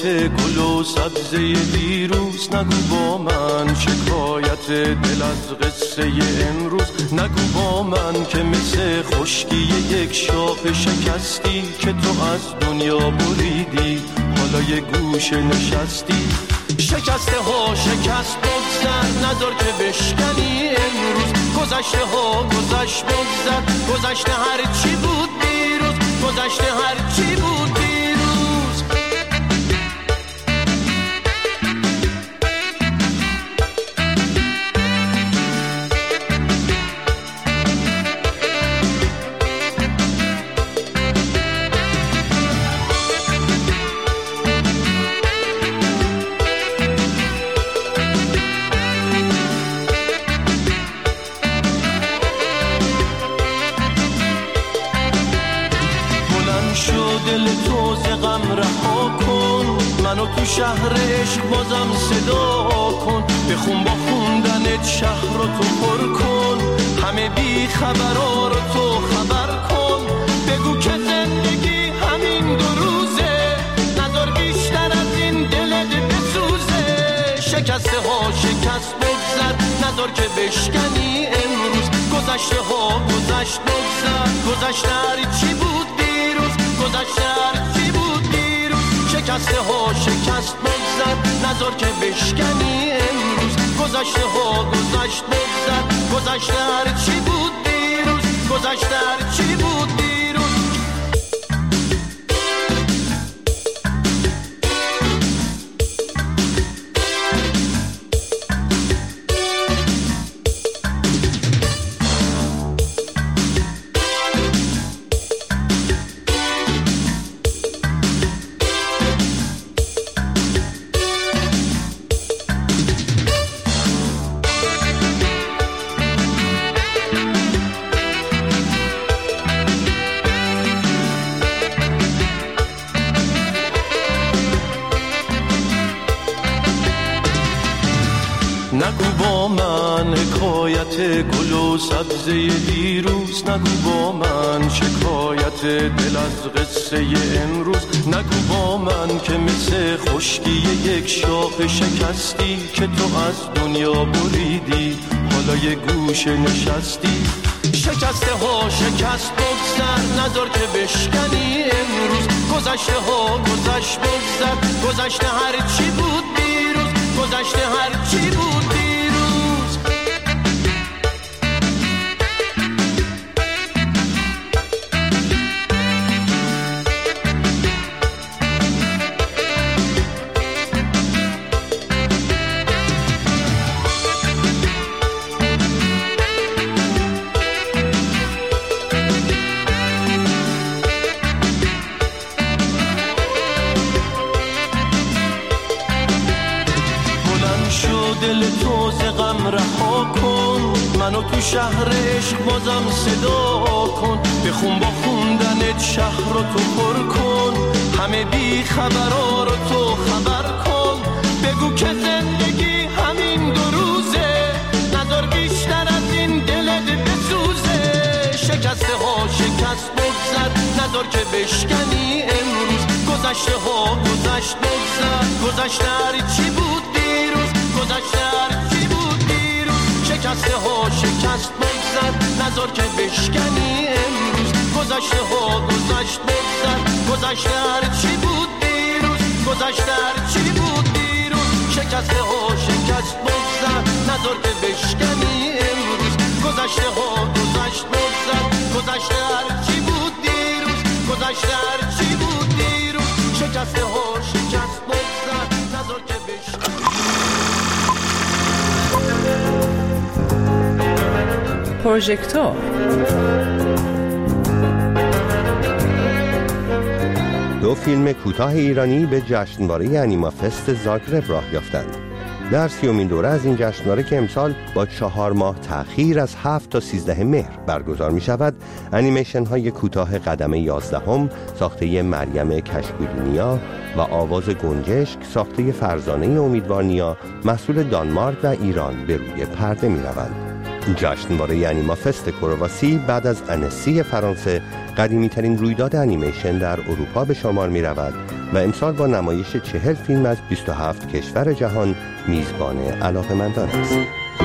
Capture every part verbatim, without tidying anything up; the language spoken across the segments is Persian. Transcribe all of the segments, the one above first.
گل و سبزه دیروز، نگو با من شکایت دل از قصه امروز، نگو با من که مثل خشکی یک شاخ شکستی که تو از دنیا بریدی، حالا یه گوشه نشستی. شکسته ها شکست بگذر، نذار که بشکنی امروز، گذشته ها گذشت بگذر، گذشته هر چی بود دیروز، گذشته هر چی بود دیروز. دل تو ز غم رها کن، منو تو شهر عشق بازم صدا کن، بخون با خوندنت شهر رو تو پر کن، همه بی خبرها رو تو خبر کن، بگو که زندگی همین دو روزه، نذار بیشتر از این دلت بسوزه. شکسته ها شکست بگذر، نذار که بشکنی امروز، گذشته ها گذشت بگذر، گذشته هر چی بود دیروز، گذشته هر چی بود دیروز. شکسته ها شکست بگذر، نذار که بشکنی امروز، گذشته ها گذشت بگذر، گذشته هر چی بود دیروز، گذشته هر چی بود دیروز. نگو با من حکایت گل و سبزه دیروز، نگو با من شکایت دل از قصه امروز، نگو با من که مثل خشکی یک شاخ شکستی که تو از دنیا بریدی، حالا یه گوشه نشستی. شکسته ها شکست بگذر، نذار که بشکنی امروز، گذشته ها گذشت بگذر، گذشته هر چی بود دیروز، گذشته هر چی بود دیروز. دل تو ز غم رها کن، منو تو شهر عشق بازم صدا کن، بخون با خوندنت شهر رو تو پر کن، همه بی خبرها رو تو خبر کن، بگو که زندگی همین دو روزه، نذار بیشتر از این دلت بسوزه. شکسته ها شکست بگذر، نذار که بشکنی امروز، گذشته ها گذشت بگذر، گذشته هر چی بود دیروز، گذشته هر چی بود دیروز. شکسته ها شکست بگذر، نذار که بشکنی امروز، گذشته ها گذشت بگذر، گذشته هر چی بود دیروز، گذشته هر چی بود دیروز. شکسته ها شکست بگذر، نذار که بشکنی امروز، گذشته ها گذشت بگذر، گذشته هر چی بود دیروز، گذشته هر چی بود دیروز. شکسته ها شکست بگذر، نذار که بشکنی. پروژکتور دو فیلم کوتاه ایرانی به جشنواره انیما فست زاگرب راه یافتند. در سیومین دوره از این جشنواره که امسال با چهار ماه تأخیر از هفت تا سیزده مهر برگزار می شود، انیمیشن های کوتاه قدم یازدهم ساخته مریم کشکولینیا و آواز گنجشک ساخته فرزانه امیدوارنیا محصول دانمارک و ایران به روی پرده می روند. جشنواره انیما فست کرواسی بعد از انسی فرانسه قدیمی ترین رویداد انیمیشن در اروپا به شمار می رود و امسال با نمایش چهل فیلم از بیست و هفت کشور جهان میزبان علاقه‌مندان است.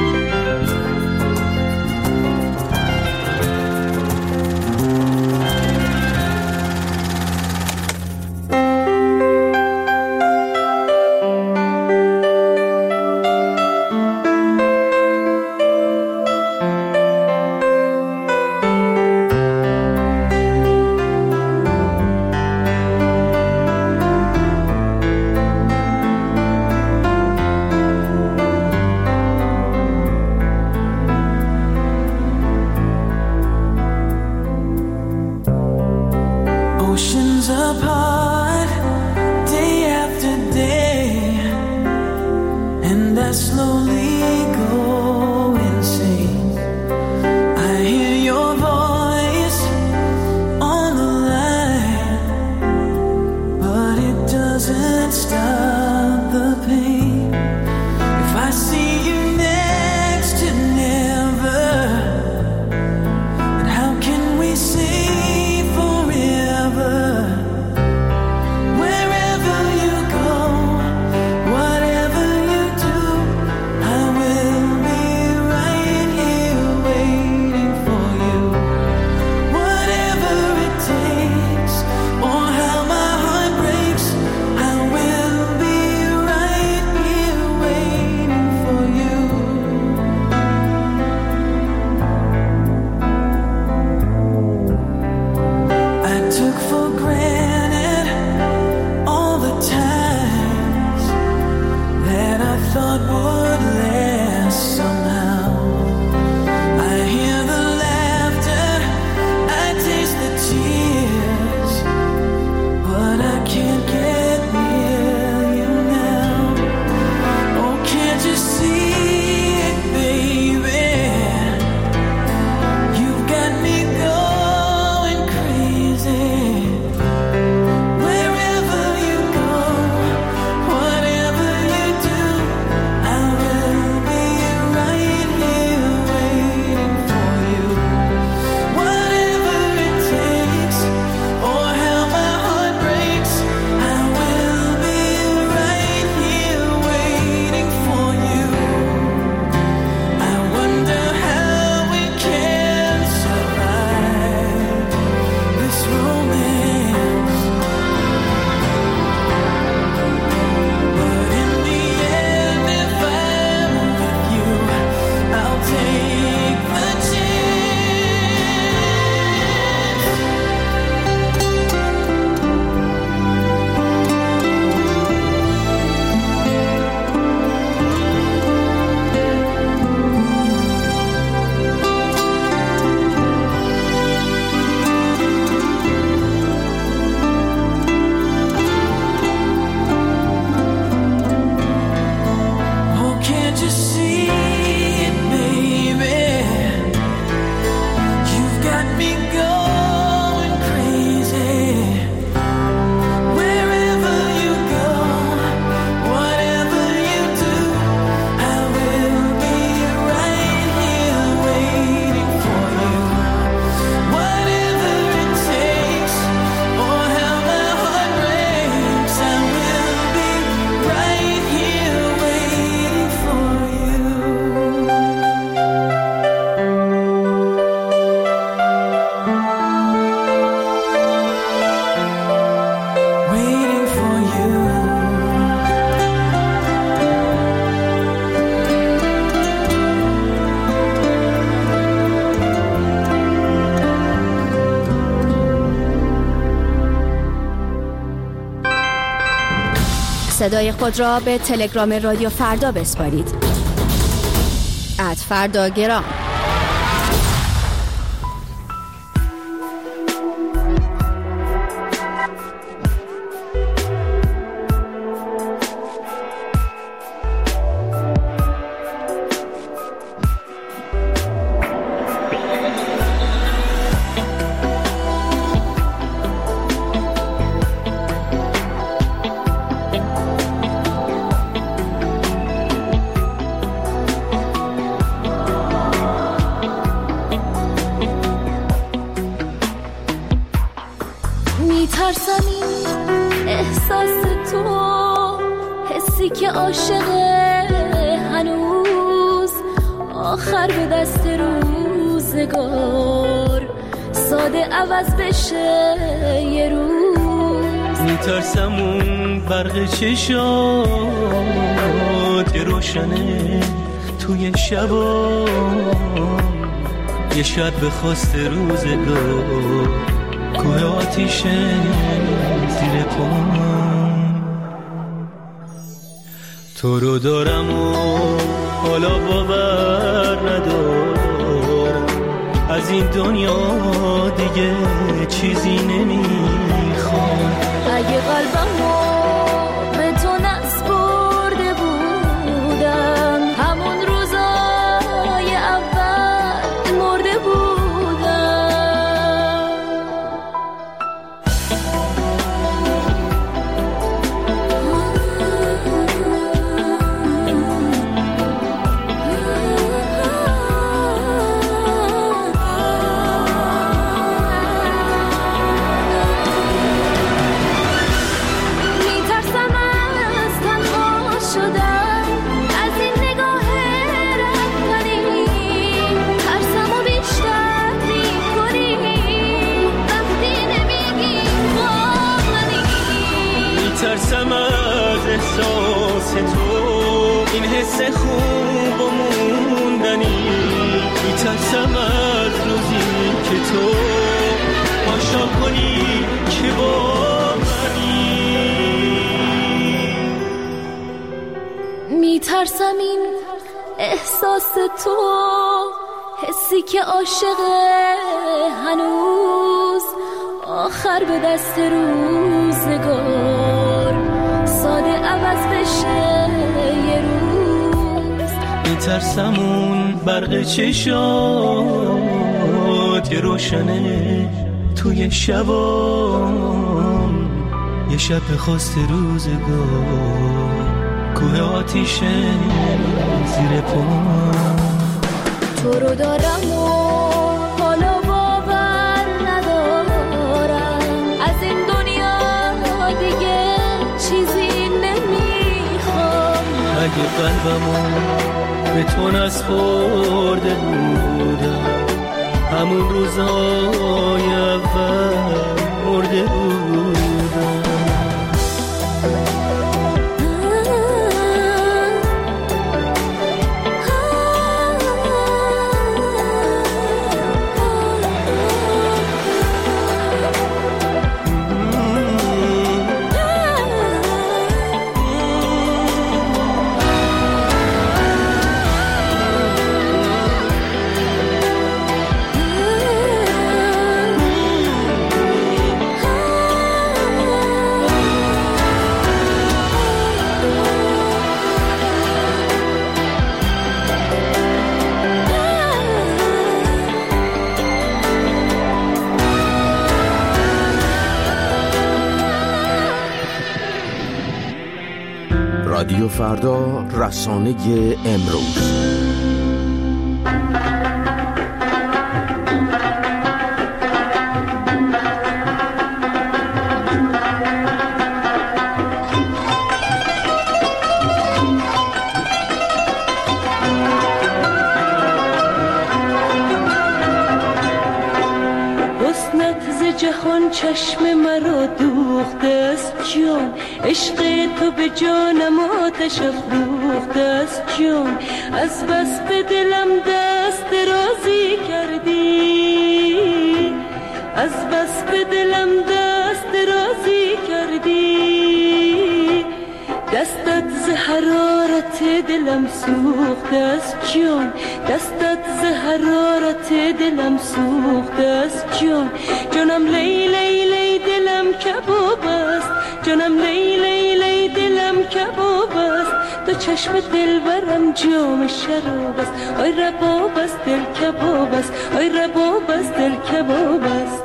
صدای خود را به تلگرام رادیو فردا بسپارید. ات فرداگرام. میترسم این احساس عاشقه هنوز آخر به دست روزگار ساده عوض بشه یه روز. میترسم اون برق چشات روشنه توی شبا یه شب به خواست روزگار کوه آتیشه زیر پام. تو رو دارم و حالا باور ندارم از این دنیا دیگه چیزی نمیخوام. اگه قلبمو به تو نسپرده بودم همون روزای اول مرده بودم. میترسم از تنها شدن از این نگاه رفتنی ترسمو بیشتر میکنی وقتی نمیگی با منی. میترسم از احساس تو این حس خوب و موندنی. میترسم از روزی که تو پاشا کنی که با منی. میترسم این احساس تو حسی که عاشقه هنوز آخر به دست روزگار ساده عوض بشه یه روز. میترسم اون برق چشات روشنه توی شبا یه شب به خواست روزگار کوه آتیشه زیر پام. تو رو دارم و حالا باور ندارم از این دنیا دیگه چیزی نمیخوام. اگه قلبمو به تو نسپرده بودم همون روزای اول مرده بودم. رادیو فردا، رسانه امروز. جهان چشم مرا دوخته است جان، عشق تو به جانم آتش افروخته است جان. از بس به دلم دست درازی کردی، از بس به دلم دست درازی کردی. دستت ز حرارت دلم سوخته است جان، دستت ز حرارت دلم سوخته است جان. جانم لی لی لی دلم کباب است، جانم لی لی لی دلم کباب است. تو چشم دلبرم جام شراب است، آی رباب است دل کباب است، آی رباب است دل کباب است.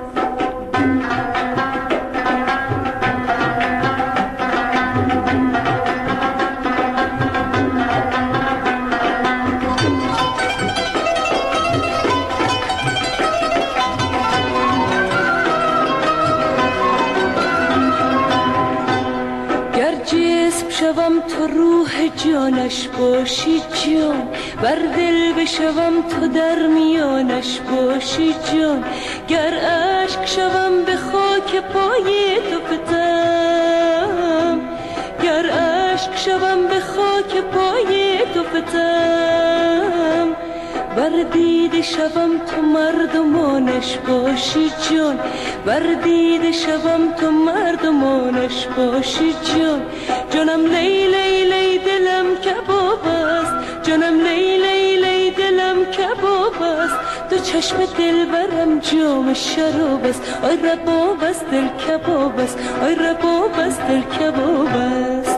شود بشوم تو روح جانش باشی جان، بر دل بشوم تو در میانش باشی جان، گر عشق شوم به خاک پای تو فتم، گر عشق شوم به خاک پای تو فتم، بر دیده شوم تو مردمانش باشی جان، بر دیده شوم تو مردمانش باشی جان، جانم لی لی لی دلم کباب است، جانم لی لی لی دلم کباب است، تو چشم دلبرم جام شراب است، آی رباب است دل کباب است، آی رباب است دل کباب است.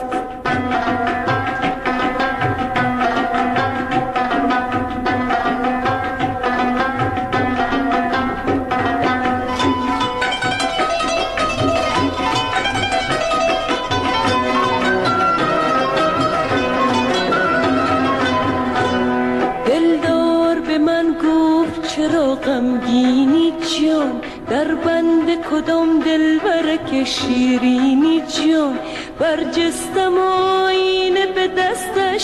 غمگینی جان، در بند کدام دلبر که شیرینی جان، برجستم آینه به دستش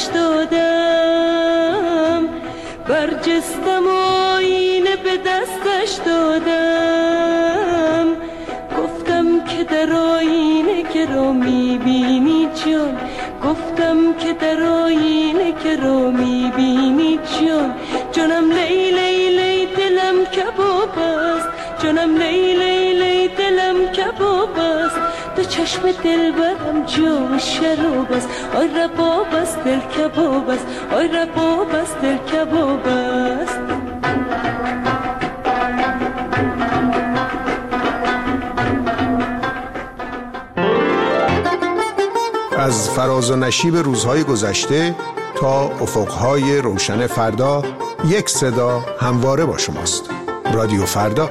دادم، برجستم آینه به دستش دادم، گفتم که در آینه که را میبینی جان، گفتم که در آینه که را میبینی جان، جانم لی لی لی دلم کباب است، جانم لی لی لی دلم کباب است، تو چشم دلبرم جام شراب است، آی رباب است دل کباب است، آی رباب است دل کباب است. از فراز و نشیب روزهای گذشته تا افقهای روشن فردا، یک صدا همواره با شماست. رادیو فردا.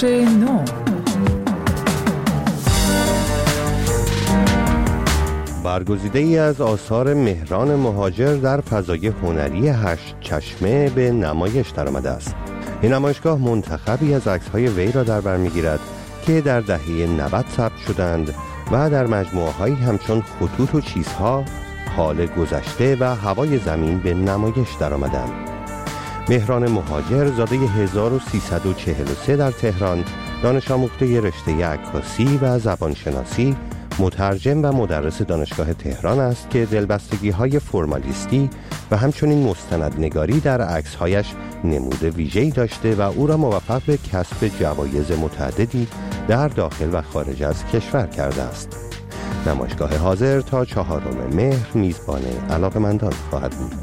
بخش نو. برگزیده ای از آثار مهران مهاجر در فضای هنری هشت چشمه به نمایش درآمده است. این نمایشگاه منتخبی از عکس‌های وی را در بر می‌گیرد که در دهه نود ثبت شدند و در مجموعه‌هایی همچون خطوط و چیزها، حال گذشته و هوای زمین به نمایش درآمدند. مهران مهاجر زاده هزار و سیصد و چهل و سه در تهران، دانش آموخته رشته عکاسی و زبانشناسی، مترجم و مدرس دانشگاه تهران است که دلبستگی‌های فرمالیستی و همچنین مستندنگاری در عکس‌هایش نمود ویژه‌ای داشته و او را موفق به کسب جوایز متعددی در داخل و خارج از کشور کرده است. نمایشگاه حاضر تا چهارم مهر میزبان علاقه‌مندان خواهد بود.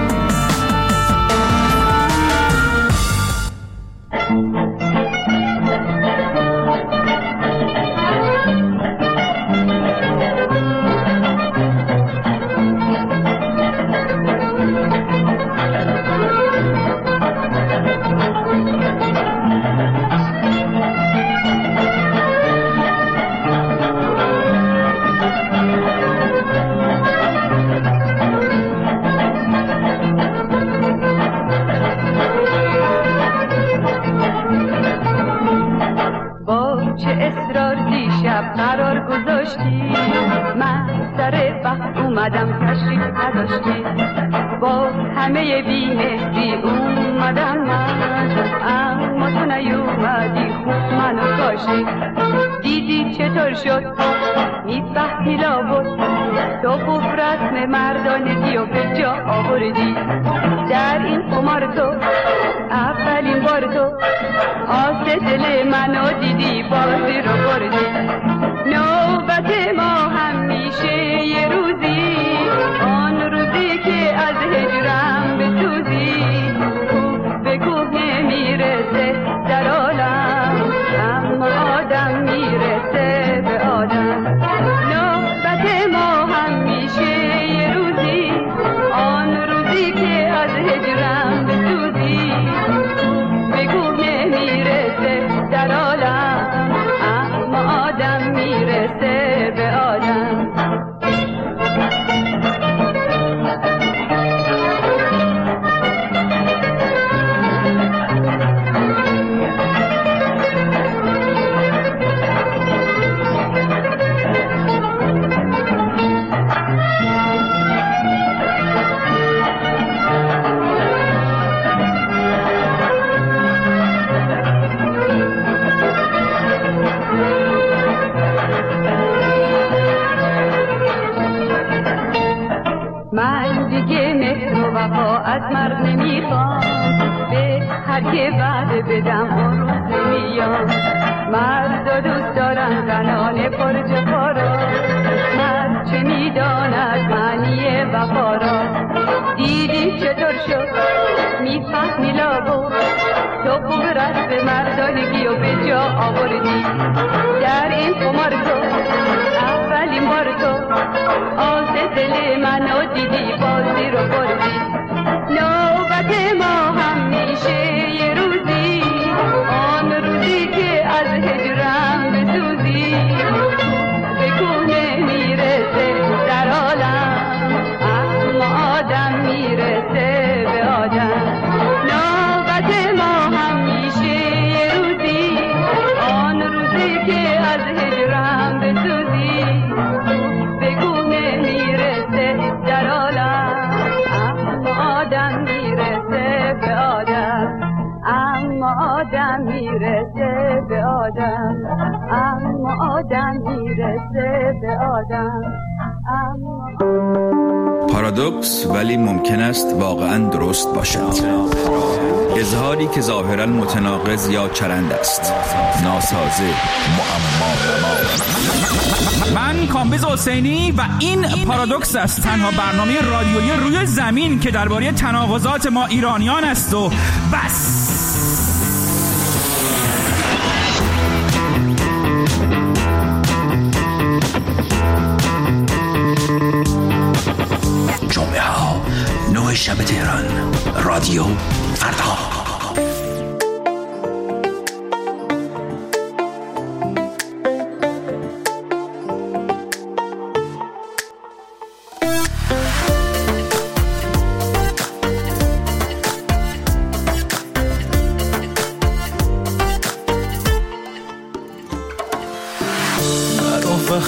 با همه بی‌مهری اومدم من، اما تو نیومدی خوب منو کاشی. دیدی چطور شد میفهمی لابد، تو خوب رسم مردانگی و به جا آوردی. در این قمار تو اولین بار تو آس دل منو دیدی، بازی رو بردی. نوبت ما همیشه یه روزی، آن روزی که از هجرم بسوزی. کوه به کوه نمیرسه در عالم، اما آدم میرسه به آدم. نوبت ما همیشه یه روزی، آن روزی که از هجرم بسوزی. کوه به کوه نمیرسه در عالم، اما آدم میرسه به آدم. من دیگه مهر و وفا از مرد نمیخوام، به هر که وعده بدم اون روز نمیام. مرد دوست دارم زنان پرجفا را، مرد چه میداند معنی وفا را. دیدی چطور شد میفهمی لابد، تو خوب رسم مردانگی و به جا آوردی. در این قمار تو اولین بار تو آس دل منو دیدی، بازی رو بردی. نوبت ما همیشه یه روزی، آن روزی که از هجرم بسوزی. به کوه نمیرسه در عالم، اما آدم میرسه به آدم. نوبت ما همیشه یه روزی، آن روزی که از هجرم بسوزی. به کوه نمیرسه در عالم، اما آدم میرسه به آدم. اما آدم میرسه به آدم، اما آدم میرسه به آدم. اما پارادوکس ولی ممکن است واقعا درست باشد. اظهاری که ظاهرا متناقض یا چرند است، ناسازه، معما. من کامبیز حسینی و این پارادوکس است، تنها برنامه رادیویی روی زمین که درباره تناقضات ما ایرانیان است و بس. جمعه ها نه شب تهران، رادیو فردا.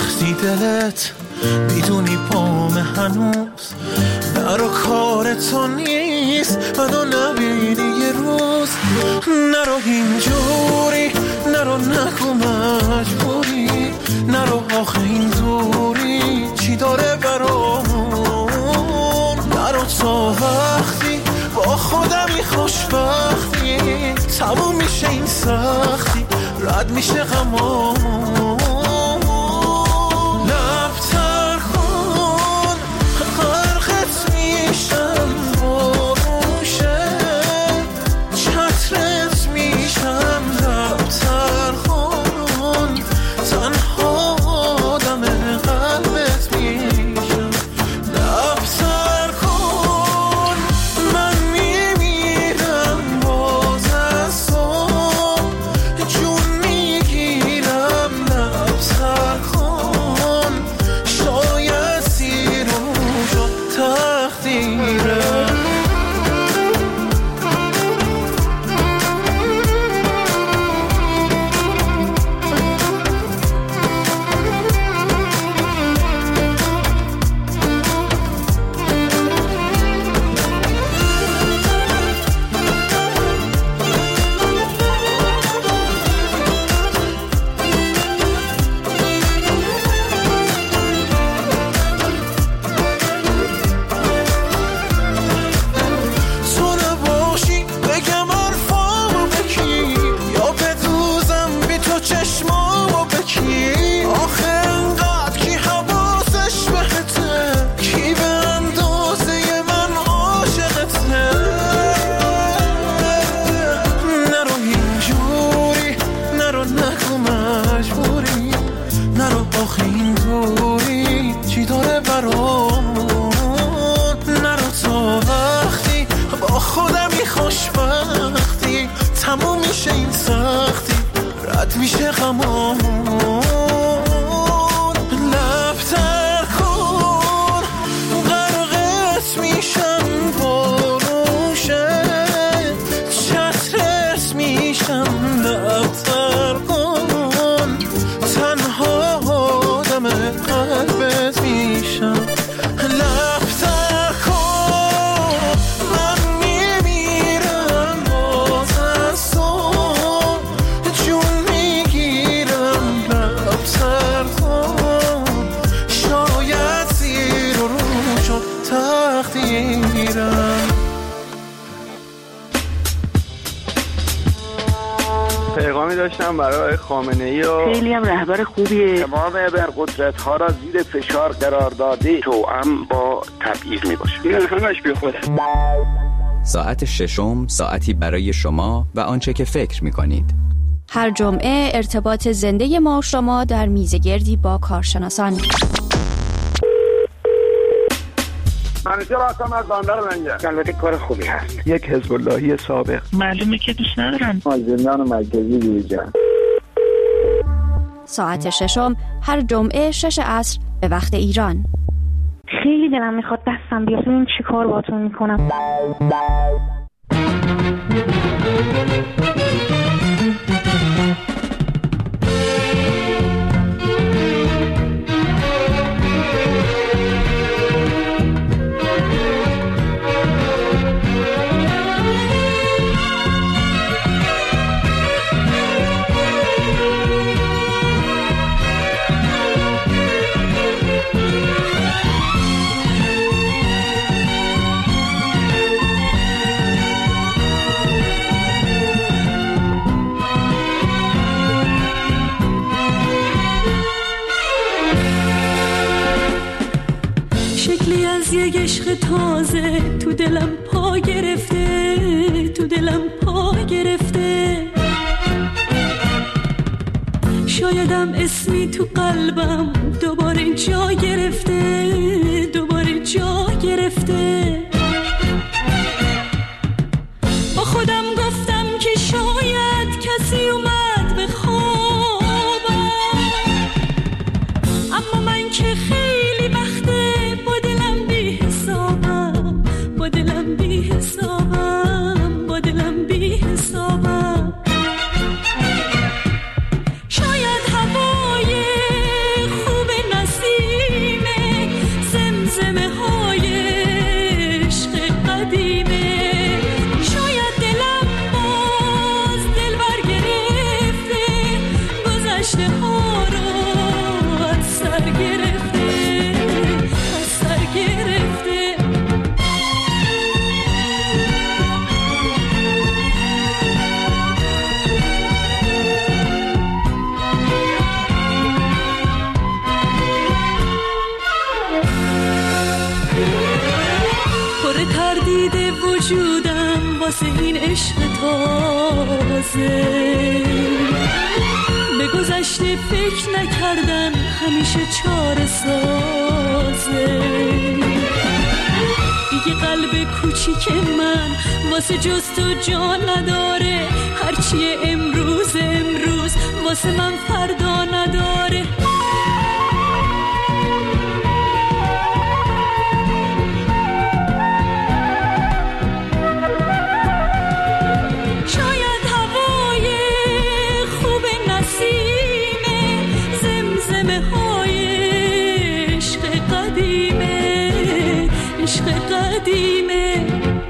وقتی دلت میدونی پام هنوز نرو کار تو نیست منو نبینی یه روز نرو اینجوری نرو نگو مجبوری نرو آخه این دوری چی داره برامون نرو تا وقتی با خودمی خوشبختی تموم میشه این سختی رد میشه غمامون لبتر کن غرقت میشم بروشه چترت میشم لبتر کن تنها آدم قلبت میشم لبتر کن من میمیرم باز از صبح جون میگیرم لبتر کن شاید سیر و شد تقدیرم تموم میشه این سختی رد میشه غمامون لبتر کن غرقت میشم بروشه چترت میشم لبتر کن تنها آدم قلبت میشم لبتر کن من میمیرم باز از صبح جون میگیرم لبتر کن شاید زیر و رو شد تقدیرم پیغامی داشتم برای خامنه‌ای و خیلی هم رهبر خوبیه تمام ابرقدرت‌ها را زیر فشار قرار داده توأم با تبعیض میباشه این همش بی خوده. ساعت ششم ساعتی برای شما و آنچه که فکر می‌کنید. هر جمعه ارتباط زنده ما و شما در میزگردی با کارشناسان. منیجر هستم از بندر منجر. البته کار خوبی هست. یک حزب اللهی سابق. معلومه که دوست ندارن. زندان مرکزی بیرجان. ساعت ششم هر جمعه شش عصر به وقت ایران. خیلی دلم میخواد دستم بیاد این چی کار باتون میکنم. یک عشق تازه تو دلم پا گرفته تو دلم پا گرفته شایدم اسمی تو قلبم دوباره جا گرفته دوباره جا گرفته با خودم گفتم که شاید کسی اومد به خوابم اما من که خیلی وقته با دلم بی حسابم با دلم بی حسابم با دلم بی حسابم شاید هوای خوب وجودم واسه این عشق تازه. به گذشته فکر نکردن همیشه چاره سازه. دیگه قلب کوچیک من واسه جز تو جان نداره. هرچی امروز امروز واسه من فردا نداره. شاید هوای خوب نسیمه، زمزمه های عشق قدیمه، عشق قدیمه.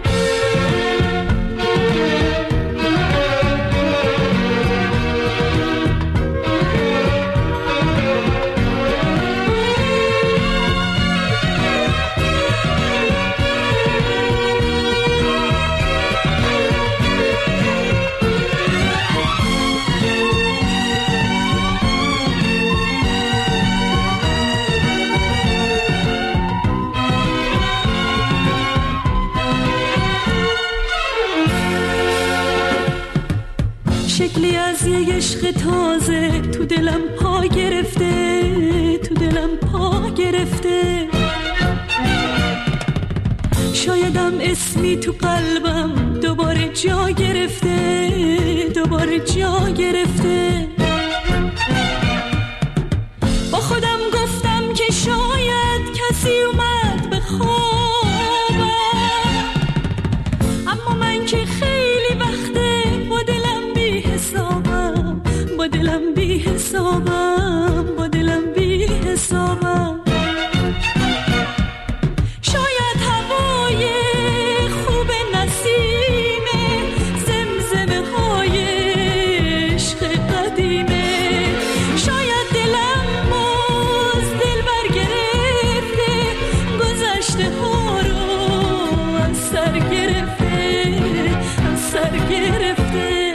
شکلی از یه عشق تازه تو دلم پا گرفته، تو دلم پا گرفته. شایدم اسمی تو قلبم دوباره جا گرفته، دوباره جا گرفته. با خودم گفتم که شاید کسی اومد به خوابم، اما من که خیلی وقته با دلم بی حسابم، با دلم بی حسابم، با دلم بی حسابم. شاید هوای خوب نسیمه، زمزمه های عشق قدیمه. شاید دلم باز دل برگرفته، گذشته ها رو از سر گرفته، از سر گرفته.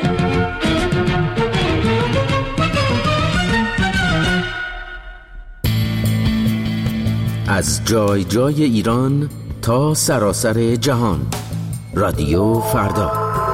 از جای جای ایران تا سراسر جهان، رادیو فردا.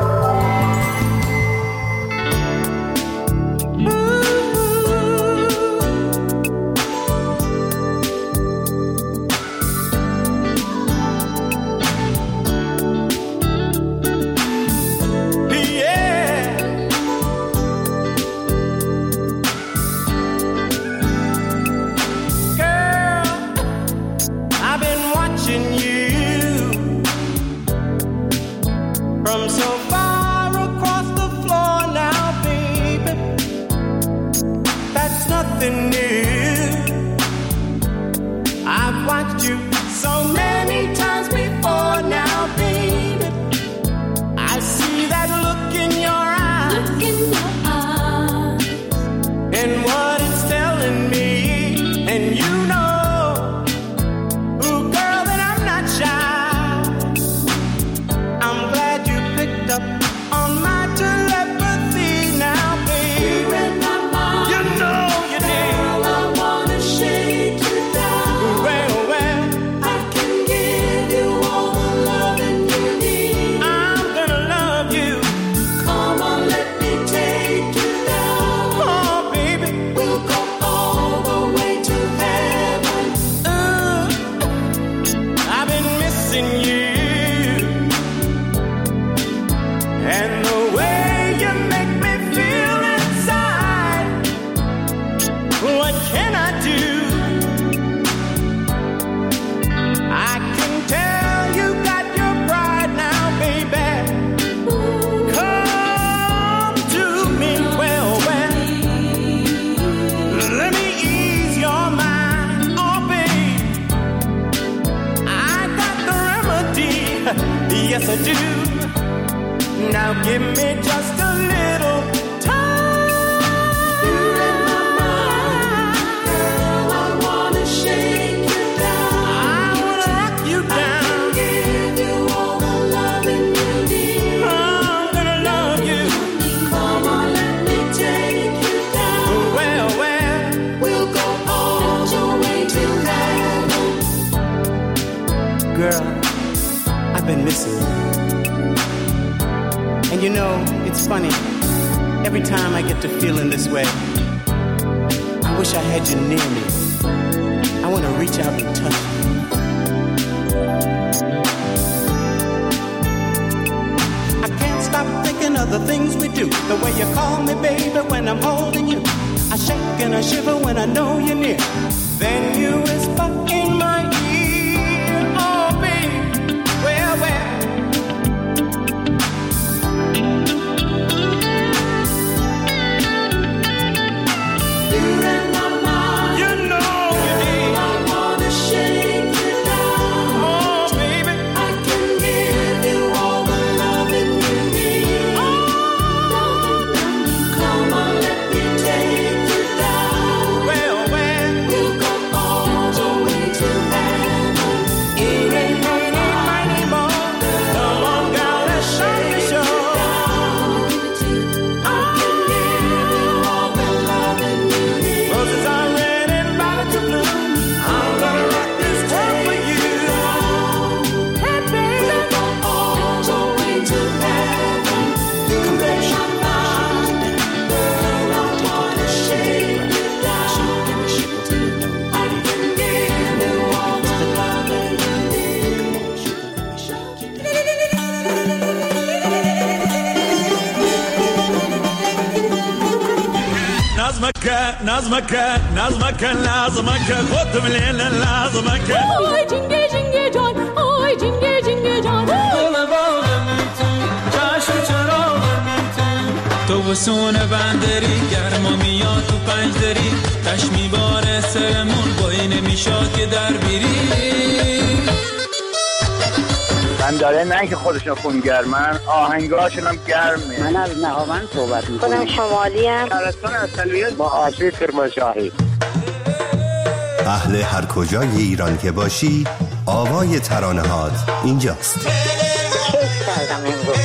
Yes, I do. Now give me just a little time. You're in my mind, girl. I wanna shake you down. I wanna rock you down. I can give you all the loving you need. I'm gonna love you. Come on, let me take you down. Well, well, we'll go all the way to heaven. Girl, I've been missing you. And you know, it's funny, every time I get to feeling this way, I wish I had you near me. I want to reach out and touch you. I can't stop thinking of the things we do, the way you call me baby when I'm holding you. I shake and I shiver when I know you're near. Then you whisper in my ear, oh baby, where, where? You're in my mind, you know you need. I wanna shake you down. Oh baby, I can give you all the loving you need. Oh, come on, let me take you down. Well, well, we'll go all the way to heaven. Eeny, meeny, miny, mo. Come on, girl, let's show you show. I can give you all the loving you need. Roses are red and violets are blue. I'm gonna rock this world for you. Hey, baby, we'll go all the way to heaven. Come let your mind. Girl, I wanna shake you down. I can give you all the loving you need. نظمك نظمك نظمك لازمك خذ من هنا لازمك Oy cinge cinge can, oy cinge cinge can. گل باغم تو چشم چراغم تو تو وسون بندری گرما میاد تو پنج دری تش میباره سرمون بایی نمیشاد که در بیری من داره نه که خودشون خونگرمن آهنگاشون هم گرمه. من از نهاوند صحبت میکنم. خودم شمالی ام. شهرستان اصلیت با آشی کرمانشاهی. اهل هر کجای ایران که باشی آوای ترانه‌هات اینجاست. کیف کردم امروز.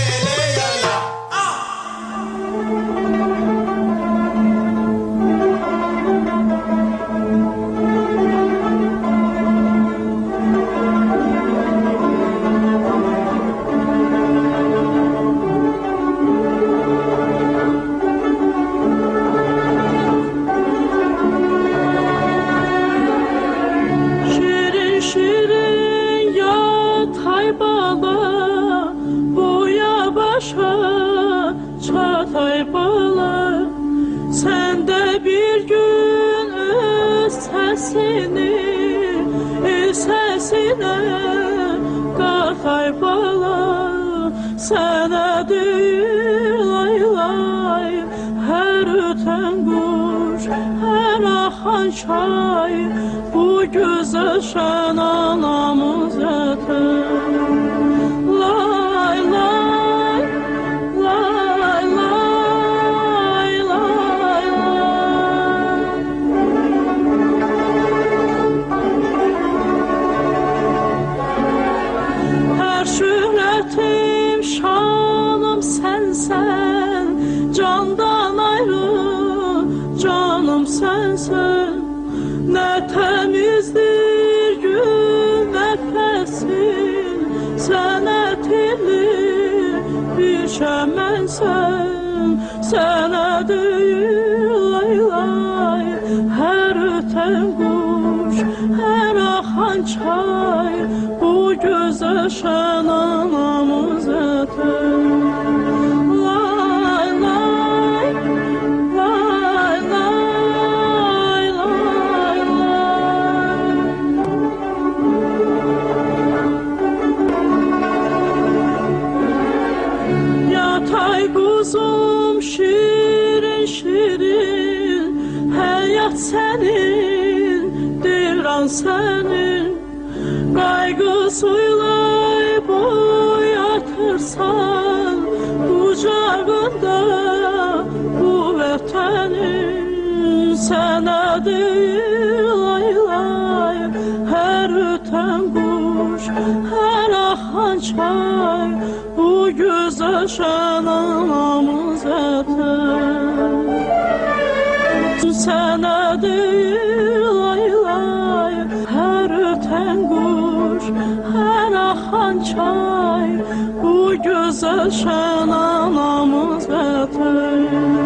Her akan çay bu göz gözəşən anamız vətən.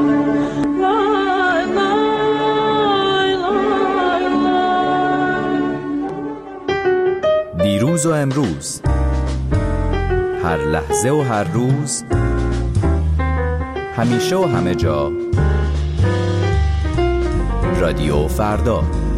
Lay, lay, lay, lay. دیروز و امروز، هر لحظه و هر روز، همیشه و همه جا، رادیو فردا.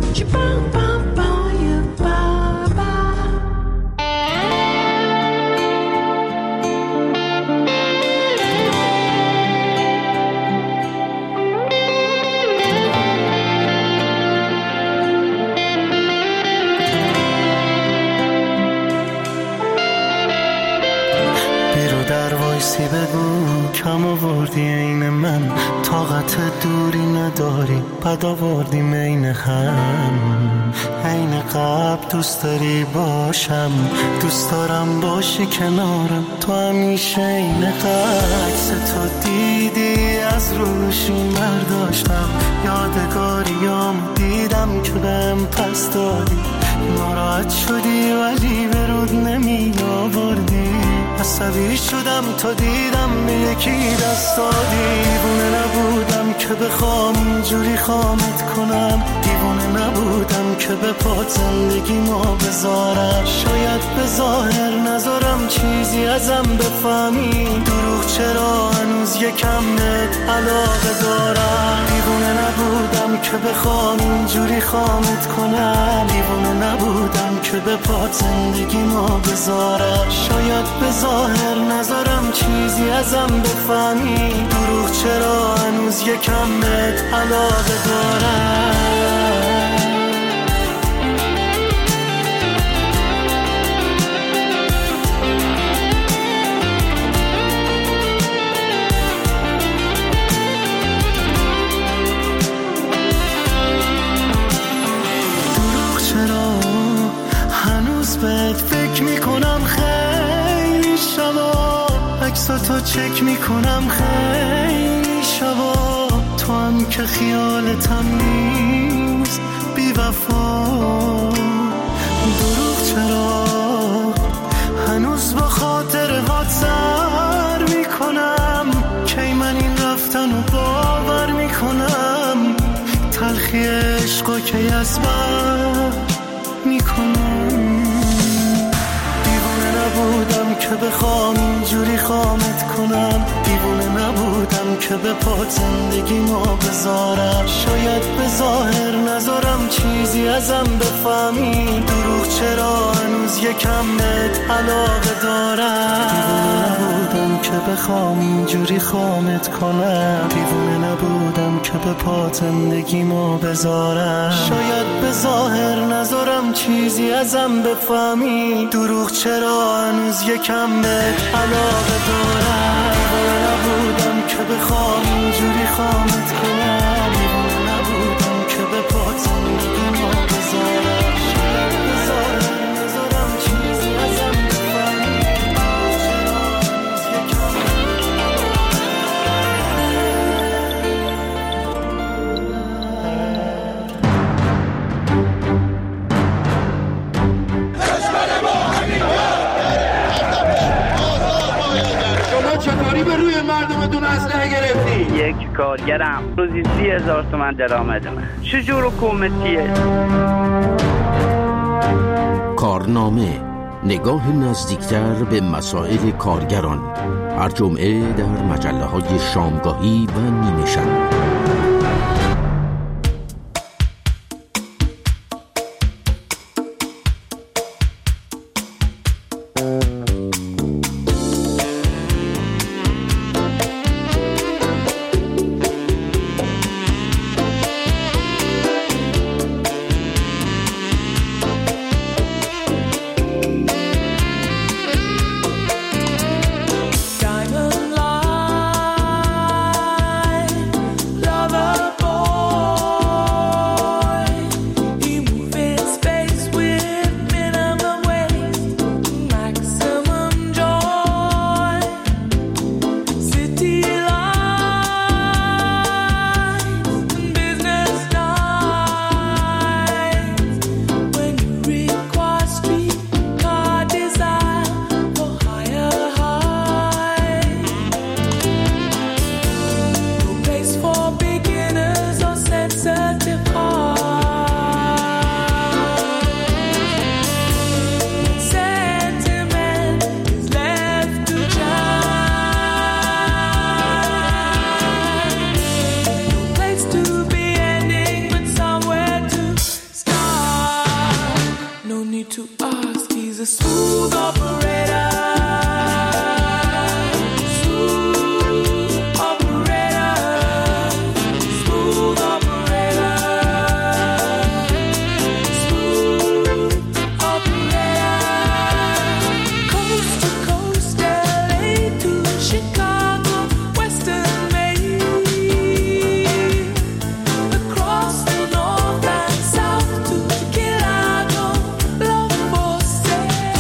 بگو کم آوردی این من، طاقت دوری نداری، بد آوردی مین هم. عین قبل دوست داری باشم، دوست دارم باشی کنارم، تو همیشه این عکس تو دیدی از روشی برداشتم، یادگاریام دیدم که بهم پس دادی، ناراحت شدی ولی به رود نمی آوردی، عصبی شدم تا دیدم به یکی دست دادی. دیوونه نبودم که بخوام اینجوری خامت کنم، دیوونه نبودم که به پات زندگی ما بذارم، شاید به ظاهر نذارم چیزی ازم بفهمی، دروغ چرا هنوز یکم بهت علاقه دارم. دیوونه نبودم که بخوام اینجوری خامت کنم، دیوونه نبودم که به پات زندگی ما بذارم، شاید به ظاهر نذارم چیزی ازم بفهمی، دروغ چرا هنوز یکم بهت علاقه دارم. دروغ چرا هنوز بهت فکر میکنم، خیلی شبا عکساتو چک میکنم، خیلی شبا تو هم که خیالتم نیست بی وفا. دروغ چرا هنوز با خاطر هات سر میکنم، کی من این رفتن رو باور میکنم، تلخی عشقا کی از بر میکنم. نبودم که بخوام اینجوری خامت کنم، دیوونه نبودم که به پات زندگی ما بذارم، شاید به ظاهر نذارم چیزی ازم بفهمی، دروغ چرا هنوز یکم بهت علاقه دارم. دیوونه نبودم که بخوام اینجوری خامت کنم، دیوونه نبودم که به پات زندگی ما بذارم، شاید به ظاهر نذارم چیزی ازم بفهمی، دروغ چرا هنوز یکم بهت علاقه دارم. دیوونه نبودم که بخوام اینجوری خامت کنم، دیوونه نبودم که به پات زندگی ما بذارم، شاید به ظاهر نذارم چیزی ازم بفهمی، چرا هنوز یکم چطوری به روی مردمتون اسلحه گرفتی؟ یک کارگرم روزی سی هزار تومن درآمد من، چجور حکومتیه؟ کارنامه، نگاه نزدیکتر به مسائل کارگران، هر جمعه در مجله های شامگاهی و نیمه شب. Diamond light, love need to ask, he's a smooth operator. Smooth operator. Smooth operator. Smooth operator. Coast to coast, L A to Chicago, Western Maine, across the north and south to Chicago, love for sale.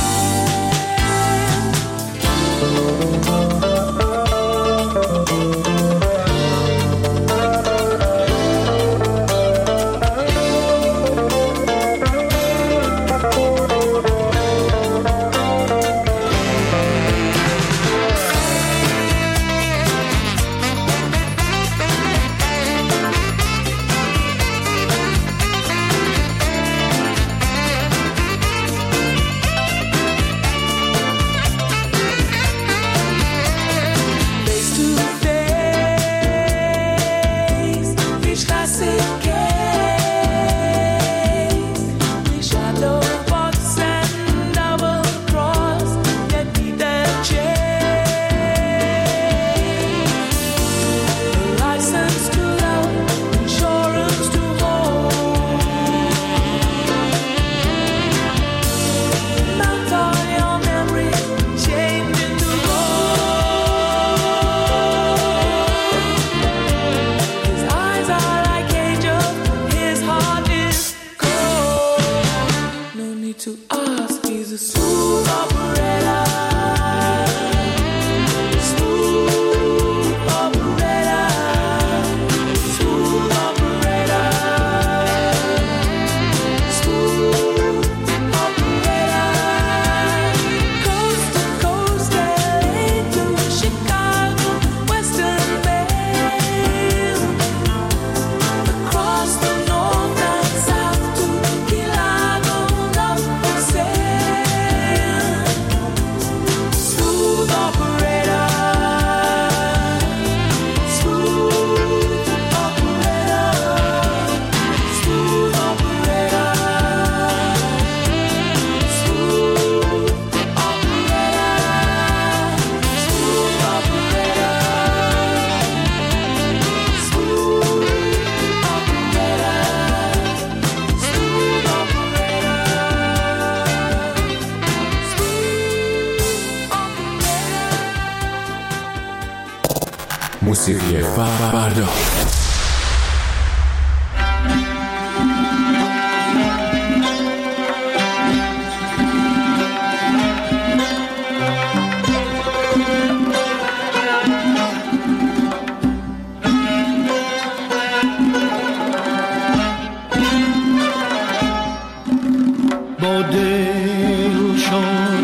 Face to face, wie Straße geht, wie shadow box and double cross, get me the change. License to love, insurance to hold. Mount all your memories, change into gold. His eyes are like angels, his heart is cold. No need to ask, he's a smooth operator. Smooth operator. Smooth operator. Smooth operator. Coast to coast, L A to Chicago, Western Maine, across the north and south to Chicago, love for sale. Smooth operator. Smooth operator. Smooth operator. Smooth موسیقی فردا. با دل شد